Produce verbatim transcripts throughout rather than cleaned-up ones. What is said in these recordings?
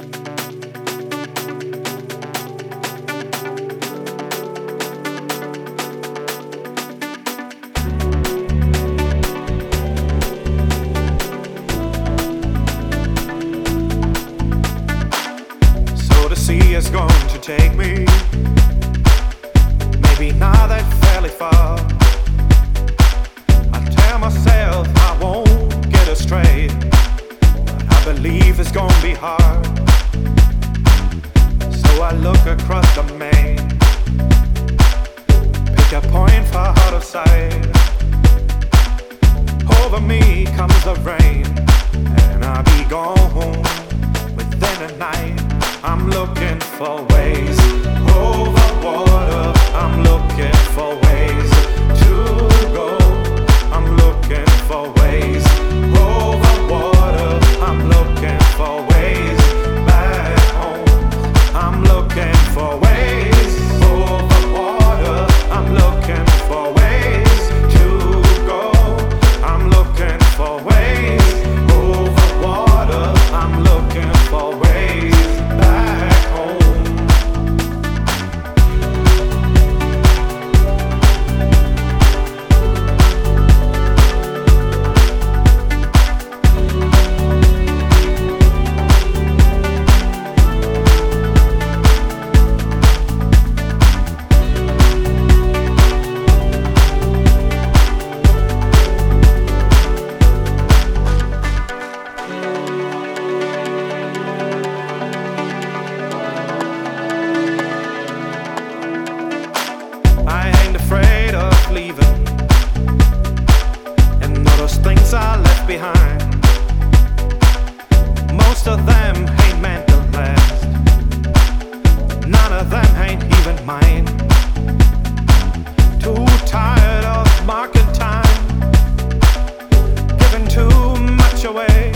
So the sea is going to take me, maybe not that fairly far. I tell myself I won't get astray, but I believe it's gonna be hard. So I look across the main, pick a point far out of sight. Over me comes the rain, and I'll be gone within a night. I'm looking for ways over water. I'm looking for ways to go. I'm looking for ways over water. I'm looking for ways back home. I'm looking for ways over water. I'm looking for ways to go. I'm looking for ways over water. I'm looking for ways back home. I ain't afraid of leaving, and all those things I left behind, most of them ain't meant to last. None of them ain't even mine. Too tired of marking time, giving too much away.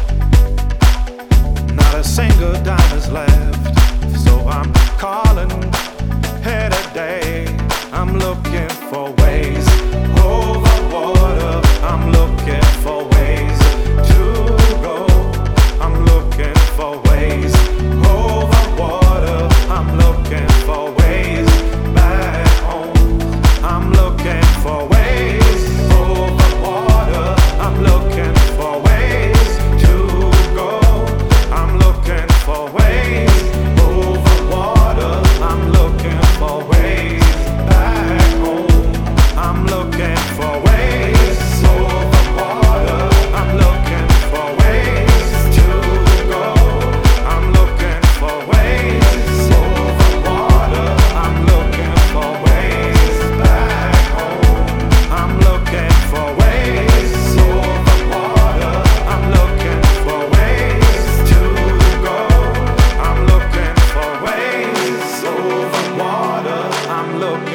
Not a single dime is left, so I'm calling here today. I'm looking for ways over water. I'm looking for ways to go. I'm looking for ways over water. I'm looking for ways back home. I'm looking for ways over water. I'm looking for ways to go. I'm looking for ways over water. I'm looking for ways back home. I'm looking for ways over water. I'm looking for ways to go. I'm looking for ways over water. I'm looking for ways back home. I'm looking for ways over water. I'm looking for ways to go. I'm looking for ways over water. I'm looking